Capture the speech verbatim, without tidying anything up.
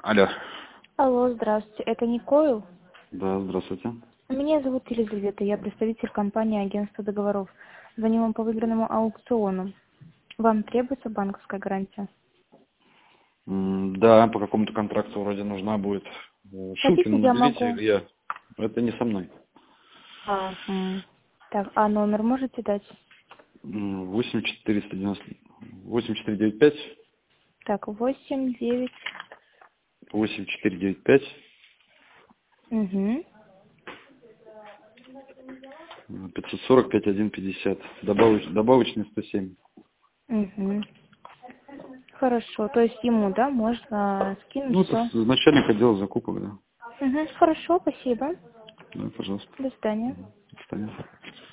Алло. Алло, здравствуйте. Это Никойл? Да, здравствуйте. Меня зовут Елизавета, я представитель компании агентства договоров. Звоню вам по выигранному аукциону. Вам требуется банковская гарантия? М, Да, по какому-то контракту вроде нужна будет. Э, Хотите, Шилкин я наберите, могу... или я. Это не со мной. А, м. Так, а номер можете дать? М, восемь четыреста девяносто восемь четыре девять пять Так, восемь, девять... восемь четыре девять пять Угу. пятьсот сорок пять один пятьдесят. Добавоч, добавочный сто семь. Угу. Хорошо, то есть ему, да, можно скинуть Ну, это все. с- начальник отдела закупок, да. Угу. Хорошо, спасибо. Да, пожалуйста. До свидания. До свидания.